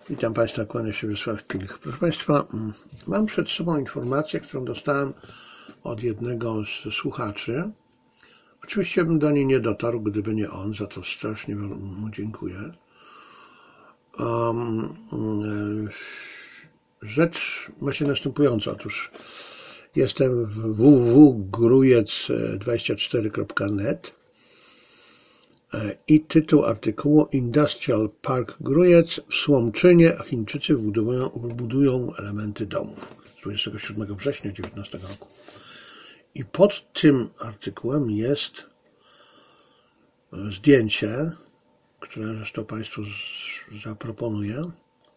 Witam Państwa, kłania się Wiesław Pilch. Proszę Państwa, mam przed sobą informację, którą dostałem od jednego z słuchaczy. Oczywiście bym do niej nie dotarł, gdyby nie on, za to strasznie mu dziękuję. Rzecz ma się następująca. Otóż jestem w www.grujec24.net i tytuł artykułu: Industrial Park Grujec w Słomczynie Chińczycy wybudują elementy domów z 27 września 2019 roku. I pod tym artykułem jest zdjęcie, które zresztą Państwu zaproponuję.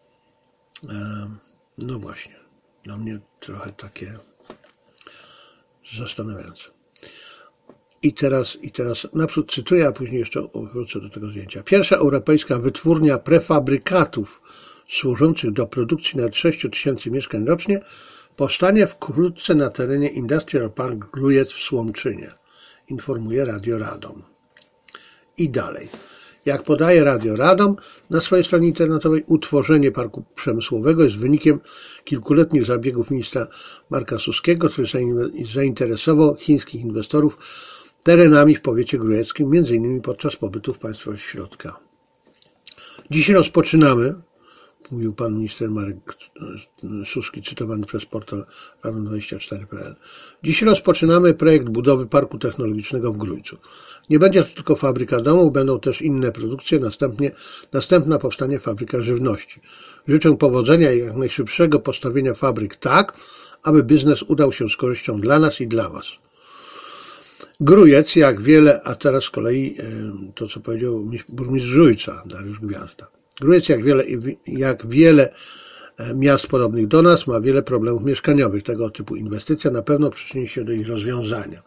No właśnie, dla mnie trochę takie zastanawiające. I teraz naprzód cytuję, a później jeszcze wrócę do tego zdjęcia. Pierwsza europejska wytwórnia prefabrykatów służących do produkcji nawet 6 000 mieszkań rocznie powstanie wkrótce na terenie Industrial Park Grujec w Słomczynie, informuje Radio Radom. I dalej. Jak podaje Radio Radom na swojej stronie internetowej, utworzenie parku przemysłowego jest wynikiem kilkuletnich zabiegów ministra Marka Suskiego, który zainteresował chińskich inwestorów terenami w powiecie grujeckim, m.in. podczas pobytu w państwach środka. Dziś rozpoczynamy, mówił pan minister Marek Suski, cytowany przez portal radom24.pl. Dziś rozpoczynamy projekt budowy parku technologicznego w Grójcu. Nie będzie to tylko fabryka domów, będą też inne produkcje, następna powstanie fabryka żywności. Życzę powodzenia i jak najszybszego postawienia fabryk tak, aby biznes udał się z korzyścią dla nas i dla was. Grójec, jak wiele, a teraz z kolei to, co powiedział burmistrz Żujca, Dariusz Gwiazda. Grójec, jak wiele miast podobnych do nas, ma wiele problemów mieszkaniowych. Tego typu inwestycja na pewno przyczyni się do ich rozwiązania.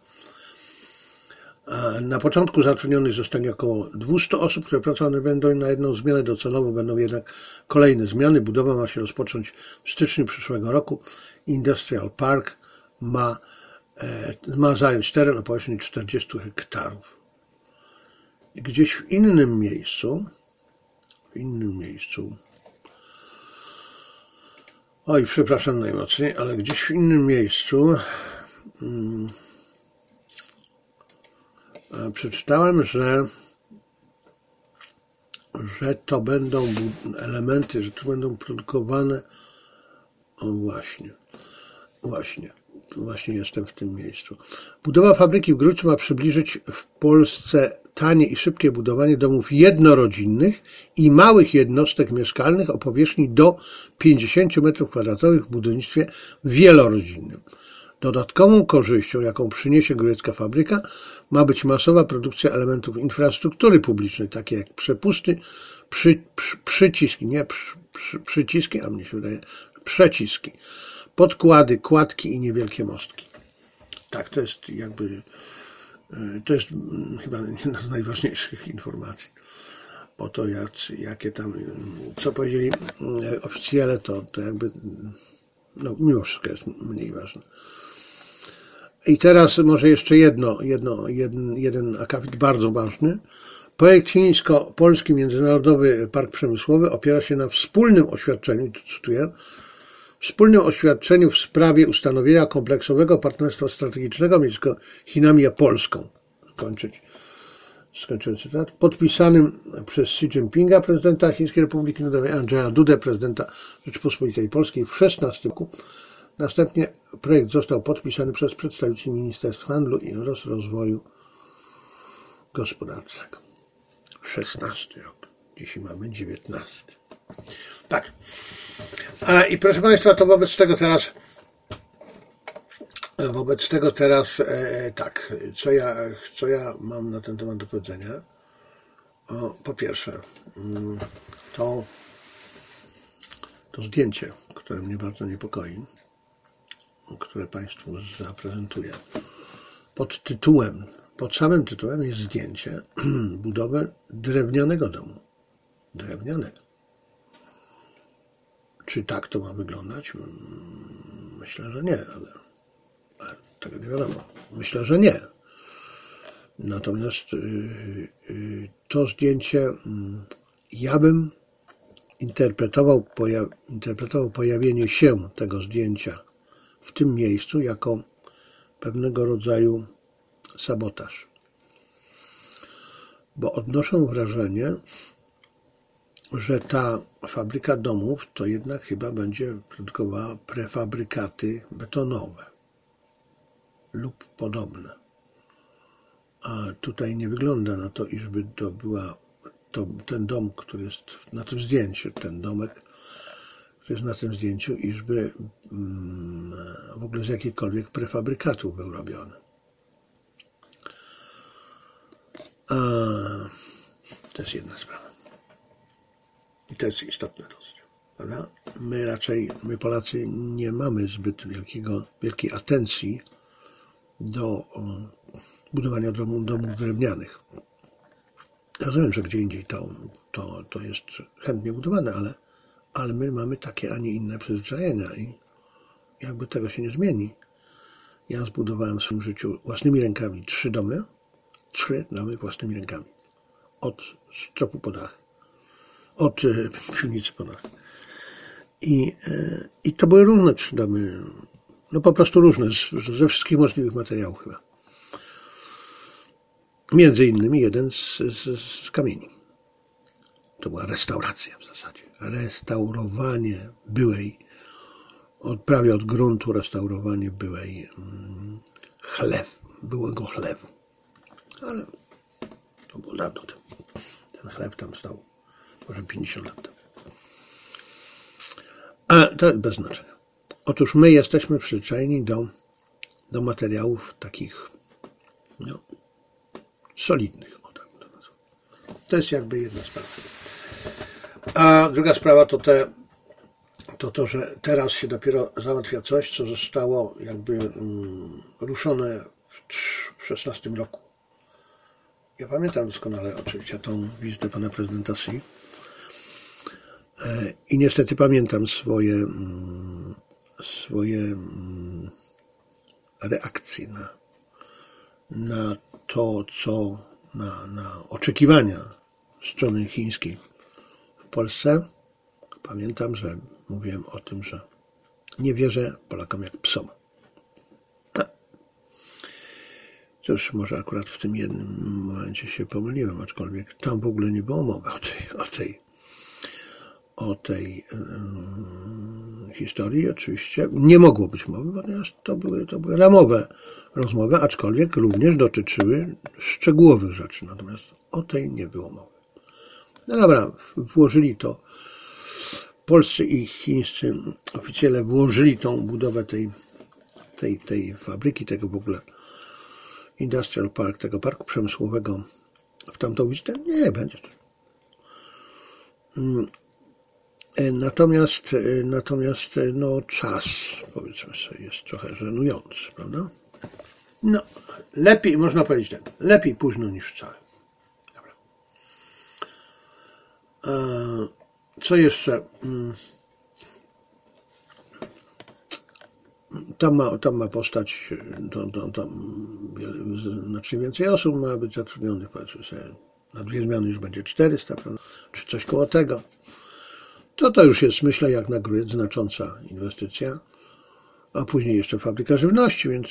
Na początku zatrudnionych zostanie około 200 osób, które pracowane będą na jedną zmianę. Docelowo będą jednak kolejne zmiany. Budowa ma się rozpocząć w styczniu przyszłego roku. Industrial Park ma zająć teren o powierzchni 40 hektarów. I gdzieś w innym miejscu, oj, przepraszam najmocniej, ale gdzieś w innym miejscu przeczytałem, że to będą elementy, że tu będą produkowane, o właśnie jestem w tym miejscu. Budowa fabryki w Grójcu ma przybliżyć w Polsce tanie i szybkie budowanie domów jednorodzinnych i małych jednostek mieszkalnych o powierzchni do 50 m2 w budownictwie wielorodzinnym. Dodatkową korzyścią, jaką przyniesie grójecka fabryka, ma być masowa produkcja elementów infrastruktury publicznej, takie jak przepusty, przeciski, podkłady, kładki i niewielkie mostki. Tak, to jest chyba jedna z najważniejszych informacji, bo to jakie tam, co powiedzieli oficjele, to jakby, no mimo wszystko jest mniej ważne. I teraz może jeszcze jeden akapit bardzo ważny. Projekt chińsko-polski Międzynarodowy Park Przemysłowy opiera się na wspólnym oświadczeniu, tu cytuję, wspólnym oświadczeniu w sprawie ustanowienia kompleksowego partnerstwa strategicznego między Chinami a Polską. Skończyłem cytat. Podpisanym przez Xi Jinpinga, prezydenta Chińskiej Republiki Ludowej, Andrzeja Dudę, prezydenta Rzeczypospolitej Polskiej w 2016 roku. Następnie projekt został podpisany przez przedstawicieli Ministerstw Handlu oraz Rozwoju Gospodarczego. 16 rok. Dzisiaj mamy 19. Tak. I proszę Państwa, to wobec tego teraz tak, co ja mam na ten temat do powiedzenia. Po pierwsze, to zdjęcie, które mnie bardzo niepokoi, które Państwu zaprezentuję. Pod samym tytułem jest zdjęcie budowy drewnianego domu. Drewnianego. Czy tak to ma wyglądać? Myślę, że nie, ale tego nie wiadomo. Myślę, że nie. Natomiast to zdjęcie ja interpretował pojawienie się tego zdjęcia w tym miejscu jako pewnego rodzaju sabotaż. Bo odnoszę wrażenie, że ta fabryka domów to jednak chyba będzie produkowała prefabrykaty betonowe lub podobne. A tutaj nie wygląda na to, iżby to była ten dom, który jest na tym zdjęciu, ten domek, który jest na tym zdjęciu, iżby w ogóle z jakichkolwiek prefabrykatów był robiony. A to jest jedna sprawa. I to jest istotne dosyć, prawda? My Polacy nie mamy zbyt wielkiej atencji do budowania domów drewnianych. Rozumiem, że gdzie indziej to jest chętnie budowane, ale my mamy takie, a nie inne przyzwyczajenia i jakby tego się nie zmieni. Ja zbudowałem w swoim życiu własnymi rękami 3 domy własnymi rękami. Od stropu po dach. Od piwnicy po dach. I to były różne 3 domy. No po prostu różne, ze wszystkich możliwych materiałów chyba. Między innymi jeden z kamieni. To była restauracja w zasadzie. Restaurowanie prawie od gruntu restaurowanie byłego chlewu. Ale to było dawno temu. Ten chlew tam stał może 50 lat temu. A to bez znaczenia. Otóż my jesteśmy przyzwyczajeni do materiałów takich solidnych. O tak to nazwę. To jest jakby jedna sprawa. A druga sprawa to, że teraz się dopiero załatwia coś, co zostało jakby ruszone w 16 roku. Ja pamiętam doskonale oczywiście tą wizytę pana prezydenta Xi i niestety pamiętam swoje reakcje na to, na oczekiwania strony chińskiej w Polsce. Pamiętam, że mówiłem o tym, że nie wierzę Polakom jak psom. Tak. Cóż, może akurat w tym jednym momencie się pomyliłem, aczkolwiek tam w ogóle nie było mowy o tej historii. Oczywiście nie mogło być mowy, ponieważ to były ramowe rozmowy, aczkolwiek również dotyczyły szczegółowych rzeczy. Natomiast o tej nie było mowy. No dobra, włożyli to. Polscy i chińscy oficjele włożyli tą budowę tej fabryki, tego w ogóle Industrial Park, tego parku przemysłowego w tamtą wizytę. Nie, będzie to. Natomiast czas, powiedzmy sobie, jest trochę żenujący, prawda? No, lepiej, można powiedzieć tak, lepiej późno niż wcale. Dobra. Co jeszcze? Tam ma postać, znacznie więcej osób ma być zatrudnionych, powiedzmy sobie, na 2 zmiany już będzie 400, prawda? Czy coś koło tego. To już jest, myślę, jak na grudzień znacząca inwestycja, a później jeszcze fabryka żywności, więc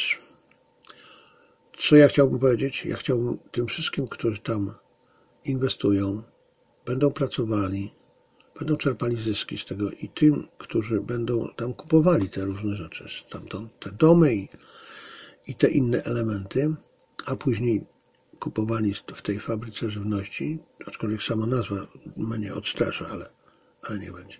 co ja chciałbym powiedzieć? Ja chciałbym tym wszystkim, którzy tam inwestują, będą pracowali, będą czerpali zyski z tego i tym, którzy będą tam kupowali te różne rzeczy, stamtąd te domy i te inne elementy, a później kupowali w tej fabryce żywności, aczkolwiek sama nazwa mnie odstrasza, ale nie będzie.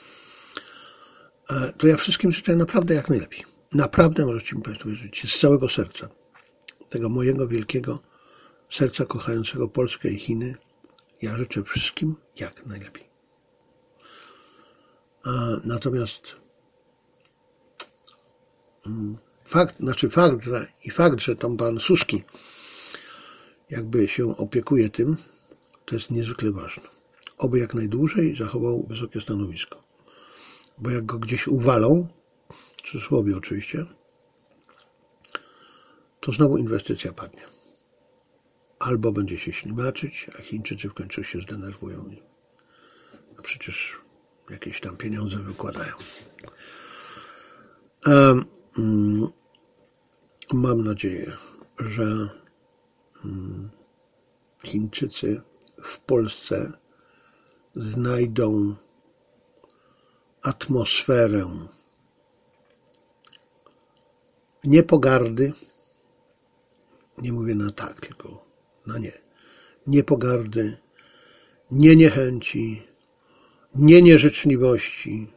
To ja wszystkim życzę naprawdę jak najlepiej. Naprawdę możecie mi Państwo wierzyć z całego serca. Tego mojego wielkiego serca kochającego Polskę i Chiny. Ja życzę wszystkim jak najlepiej. Natomiast fakt, że tam pan Suski jakby się opiekuje tym, to jest niezwykle ważne. Oby jak najdłużej zachował wysokie stanowisko. Bo jak go gdzieś uwalą, w cudzysłowie oczywiście, to znowu inwestycja padnie. Albo będzie się ślimaczyć, a Chińczycy w końcu się zdenerwują. No przecież jakieś tam pieniądze wykładają. Mam nadzieję, że Chińczycy w Polsce znajdą atmosferę nie pogardy, nie mówię na tak, tylko na nie, nie pogardy, nie niechęci, nie nieżyczliwości,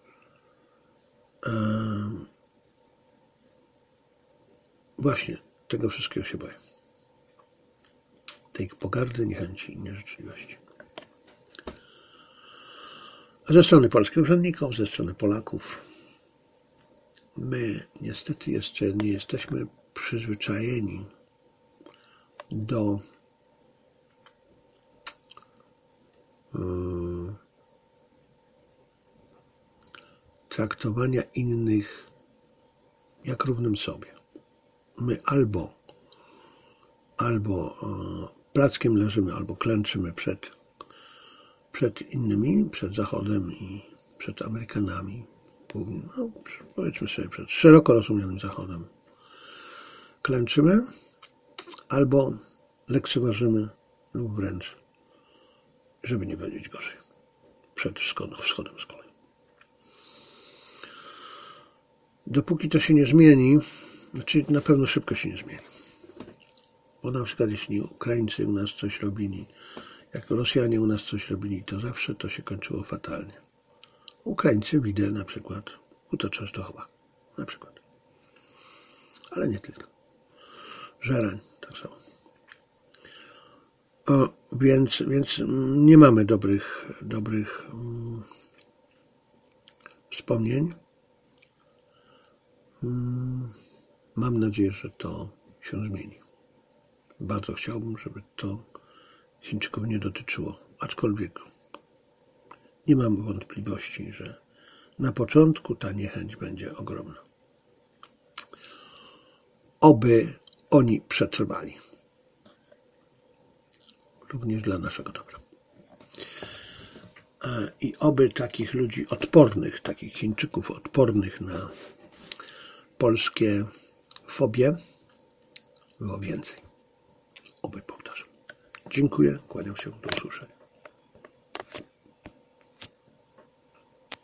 właśnie tego wszystkiego się boję. Tej pogardy, niechęci i nieżyczliwości. Ze strony polskich urzędników, ze strony Polaków, my niestety jeszcze nie jesteśmy przyzwyczajeni do traktowania innych jak równym sobie. My albo plackiem leżymy, albo klęczymy przed innymi, przed Zachodem i przed Amerykanami, no, powiedzmy sobie przed szeroko rozumianym Zachodem. Klęczymy, albo lekceważymy lub wręcz, żeby nie powiedzieć gorzej, przed wschodem z kolei. Dopóki to się nie zmieni, znaczy na pewno szybko się nie zmieni. Bo na przykład jeśli Ukraińcy u nas coś robili, jak Rosjanie u nas coś robili, to zawsze to się kończyło fatalnie. Ukraińcy widzę na przykład Huta Częstochowa, na przykład. Ale nie tylko. Żerań tak samo. Więc nie mamy dobrych wspomnień. Mam nadzieję, że to się zmieni. Bardzo chciałbym, żeby to Chińczyków nie dotyczyło, aczkolwiek nie mam wątpliwości, że na początku ta niechęć będzie ogromna. Oby oni przetrwali. Również dla naszego dobra. I oby takich ludzi odpornych, takich Chińczyków odpornych na polskie fobie było więcej. Oby, powtarzam. Dziękuję, kłaniam się, do usłyszenia.